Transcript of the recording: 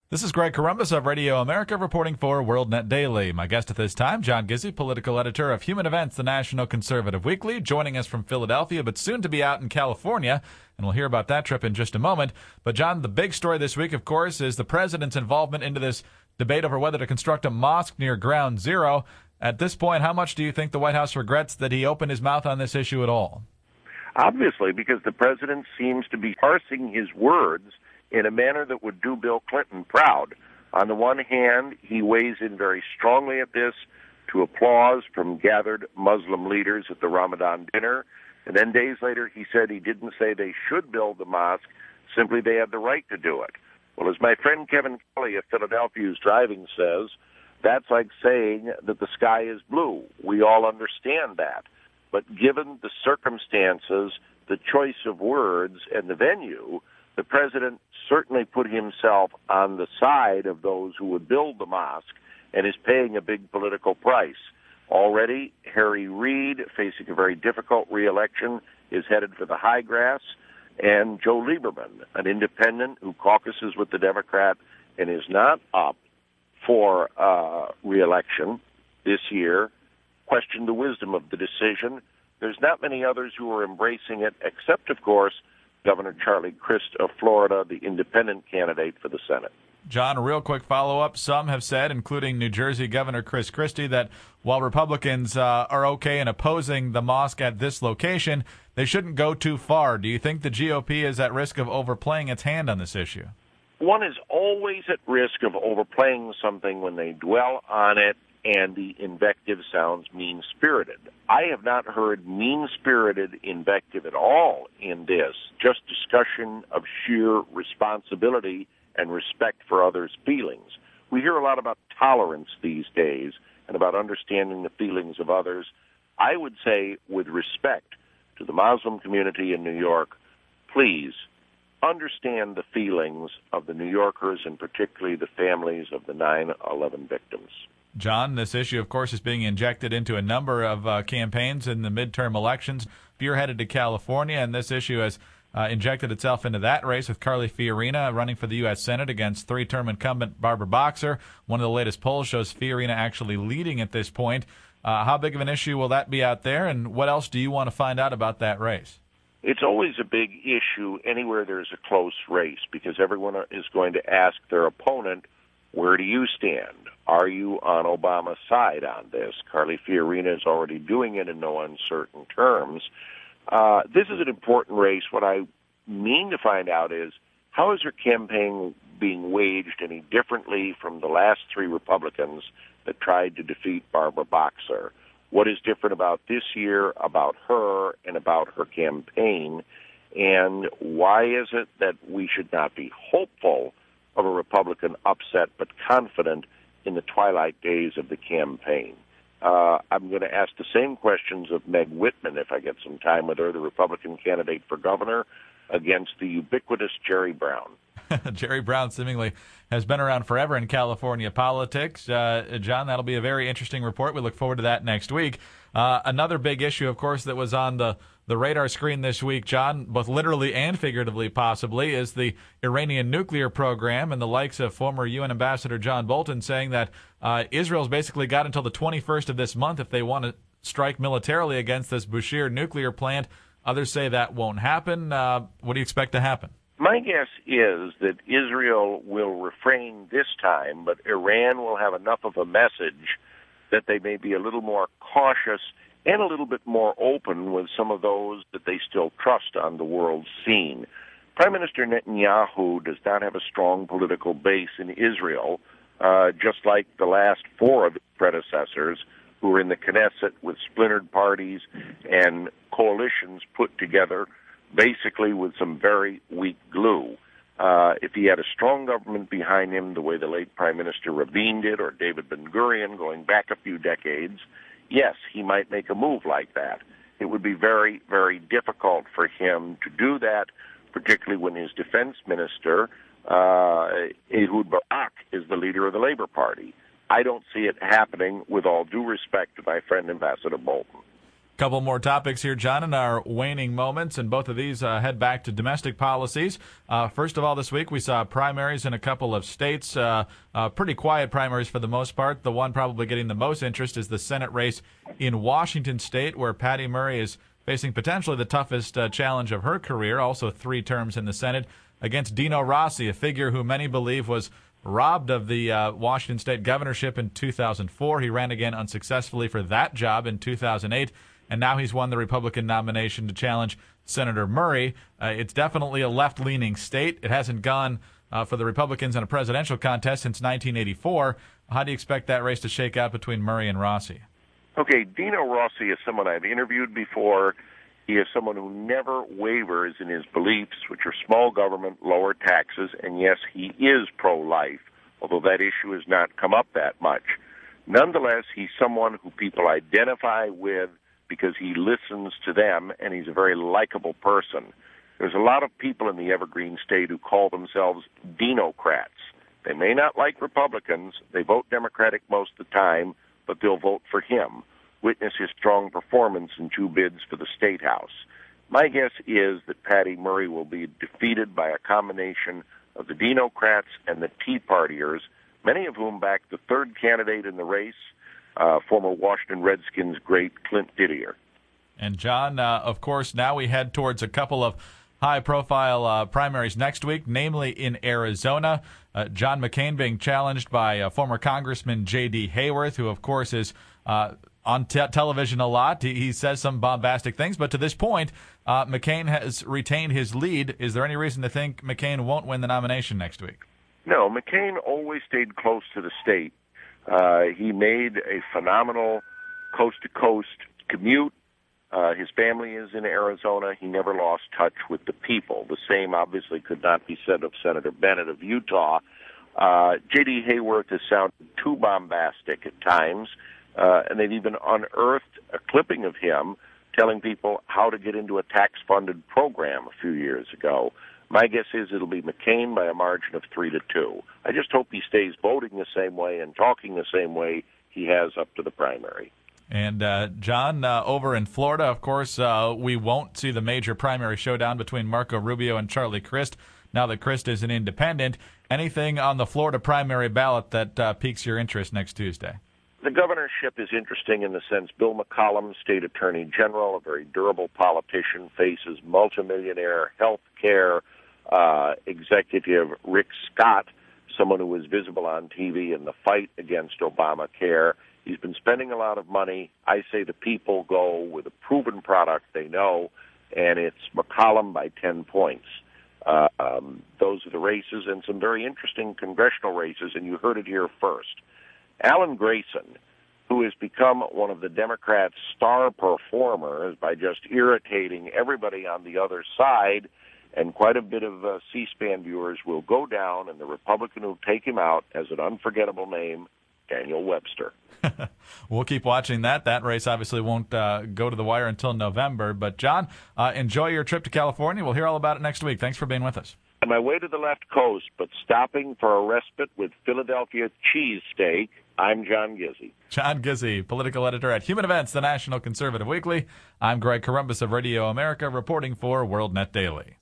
This is Greg Corombos of Radio America reporting for WorldNet Daily. My guest at this time, John Gizzi, political editor of Human Events, the National Conservative Weekly, joining us from Philadelphia, but soon to be out in California, and we'll hear about that trip in just a moment. But, John, the big story this week, of course, is the president's involvement into this debate over whether to construct a mosque near Ground Zero. At this point, how much do you think the White House regrets that he opened his mouth on this issue at all? Obviously, because the president seems to be parsing his words in a manner that would do Bill Clinton proud. On the one hand, he weighs in very strongly at this to applause from gathered Muslim leaders at the Ramadan dinner, and then days later he said he didn't say they should build the mosque, simply they had the right to do it. Well, as my friend Kevin Kelly of Philadelphia's Driving says, that's like saying that the sky is blue. We all understand that. But given the circumstances, the choice of words, and the venue, the president certainly put himself on the side of those who would build the mosque and is paying a big political price. Already, Harry Reid, facing a very difficult re-election, is headed for the high grass, and Joe Lieberman, an independent who caucuses with the Democrat and is not up for re-election this year, questioned the wisdom of the decision. There's not many others who are embracing it, except, of course, Governor Charlie Crist of Florida, the independent candidate for the Senate. John, a real quick follow-up. Some have said, including New Jersey Governor Chris Christie, that while Republicans are okay in opposing the mosque at this location, they shouldn't go too far. Do you think the GOP is at risk of overplaying its hand on this issue? One is always at risk of overplaying something when they dwell on it and the invective sounds mean-spirited. I have not heard mean-spirited invective at all in this, just discussion of sheer responsibility and respect for others' feelings. We hear a lot about tolerance these days and about understanding the feelings of others. I would say, with respect to the Muslim community in New York, please understand the feelings of the New Yorkers and particularly the families of the 9/11 victims. John, this issue, of course, is being injected into a number of campaigns in the midterm elections. You're headed to California, and this issue has injected itself into that race with Carly Fiorina running for the U.S. Senate against three-term incumbent Barbara Boxer. One of the latest polls shows Fiorina actually leading at this point. How big of an issue will that be out there, and what else do you want to find out about that race? It's always a big issue anywhere there's a close race because everyone is going to ask their opponent, where do you stand? Are you on Obama's side on this? Carly Fiorina is already doing it in no uncertain terms. This is an important race. What I mean to find out is, how is her campaign being waged any differently from the last three Republicans that tried to defeat Barbara Boxer? What is different about this year, about her, and about her campaign? And why is it that we should not be hopeful of a Republican upset, but confident in the twilight days of the campaign? I'm going to ask the same questions of Meg Whitman if I get some time with her, the Republican candidate for governor, against the ubiquitous Jerry Brown. Jerry Brown seemingly has been around forever in California politics. John, that'll be a very interesting report. We look forward to that next week. Another big issue, of course, that was on the radar screen this week, John, both literally and figuratively possibly, is the Iranian nuclear program and the likes of former UN Ambassador John Bolton saying that Israel's basically got until the 21st of this month if they want to strike militarily against this Bushehr nuclear plant. Others say that won't happen. What do you expect to happen? My guess is that Israel will refrain this time, but Iran will have enough of a message that they may be a little more cautious and a little bit more open with some of those that they still trust on the world scene. Prime Minister Netanyahu does not have a strong political base in Israel, just like the last four of his predecessors who were in the Knesset with splintered parties and coalitions put together basically with some very weak glue. If he had a strong government behind him, the way the late Prime Minister Rabin did, or David Ben-Gurion going back a few decades, yes, he might make a move like that. It would be very, very difficult for him to do that, particularly when his defense minister, Ehud Barak, is the leader of the Labor Party. I don't see it happening, with all due respect to my friend Ambassador Bolton. Couple more topics here, John, in our waning moments, and both of these head back to domestic policies. First of all, this week we saw primaries in a couple of states, pretty quiet primaries for the most part. The one probably getting the most interest is the Senate race in Washington State, where Patty Murray is facing potentially the toughest challenge of her career, also 3 terms in the Senate, against Dino Rossi, a figure who many believe was robbed of the Washington State governorship in 2004. He ran again unsuccessfully for that job in 2008. And now he's won the Republican nomination to challenge Senator Murray. It's definitely a left-leaning state. It hasn't gone for the Republicans in a presidential contest since 1984. How do you expect that race to shake out between Murray and Rossi? Okay, Dino Rossi is someone I've interviewed before. He is someone who never wavers in his beliefs, which are small government, lower taxes, and yes, he is pro-life, although that issue has not come up that much. Nonetheless, he's someone who people identify with because he listens to them, and he's a very likable person. There's a lot of people in the Evergreen State who call themselves Dinocrats. They may not like Republicans. They vote Democratic most of the time, but they'll vote for him. Witness his strong performance in 2 bids for the State House. My guess is that Patty Murray will be defeated by a combination of the Dinocrats and the Tea Partiers, many of whom backed the 3rd candidate in the race, former Washington Redskins great Clint Didier. And, John, of course, now we head towards a couple of high-profile primaries next week, namely in Arizona. John McCain being challenged by former Congressman J.D. Hayworth, who, of course, is on television a lot. He says some bombastic things, but to this point, McCain has retained his lead. Is there any reason to think McCain won't win the nomination next week? No, McCain always stayed close to the state. He made a phenomenal coast-to-coast commute. His family is in Arizona. He never lost touch with the people. The same, obviously, could not be said of Senator Bennett of Utah. J.D. Hayworth has sounded too bombastic at times, and they've even unearthed a clipping of him telling people how to get into a tax-funded program a few years ago. My guess is it'll be McCain by a margin of 3-2. I just hope he stays voting the same way and talking the same way he has up to the primary. And, John, over in Florida, of course, we won't see the major primary showdown between Marco Rubio and Charlie Crist, now that Crist is an independent. Anything on the Florida primary ballot that piques your interest next Tuesday? The governorship is interesting in the sense Bill McCollum, state attorney general, a very durable politician, faces multimillionaire health care executive Rick Scott, someone who was visible on TV in the fight against Obamacare. He's been spending a lot of money. I say the people go with a proven product they know, and it's McCollum by 10 points. Those are the races, and some very interesting congressional races, and you heard it here first. Alan Grayson, who has become one of the Democrats' star performers by just irritating everybody on the other side, and quite a bit of C-SPAN viewers will go down, and the Republican who will take him out has an unforgettable name, Daniel Webster. We'll keep watching that. That race obviously won't go to the wire until November. But, John, enjoy your trip to California. We'll hear all about it next week. Thanks for being with us. On my way to the left coast, but stopping for a respite with Philadelphia cheesesteak, I'm John Gizzi. John Gizzi, political editor at Human Events, the National Conservative Weekly. I'm Greg Corombos of Radio America, reporting for WorldNet Daily.